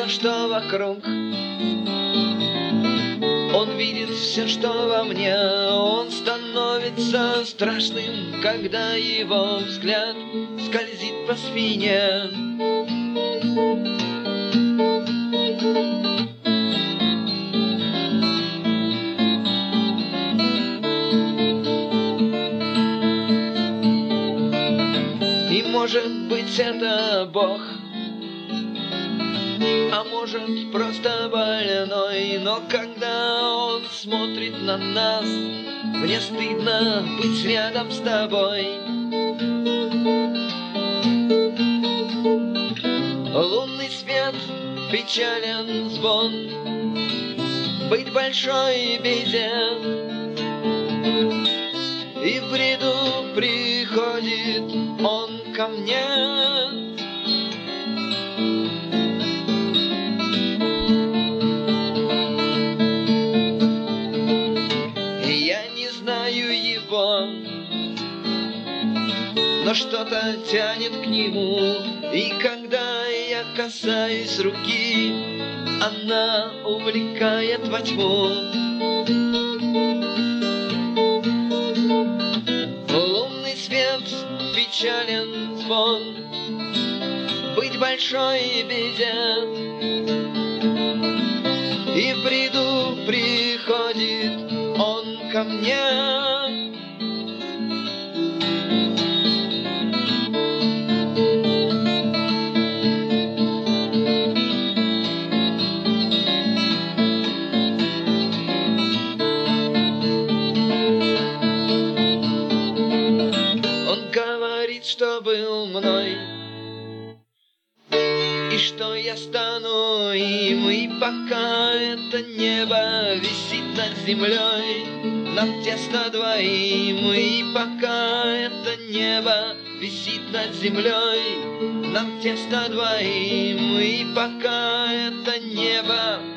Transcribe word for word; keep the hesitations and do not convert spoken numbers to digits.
все, что вокруг. Он видит все, что во мне. Он становится страшным, когда его взгляд скользит по спине. И может быть это Бог, а может просто больной. Но когда он смотрит на нас, мне стыдно быть рядом с тобой. Лунный свет, печален звон, быть большой беде. И в бреду приходит он ко мне. Я не знаю его, но что-то тянет к нему. И когда я касаюсь руки, она увлекает во тьму. Лунный свет, печален звон, быть большой беде. И в бреду приходит он ко мне. Он говорит, что был мной, и что я стану им. И пока это небо висит над землей, нам тесно двоим. И пока это небо висит над землей, нам тесно двоим. И пока это небо